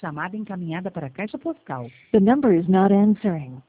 Chamada encaminhada para a caixa postal. The number is not answering.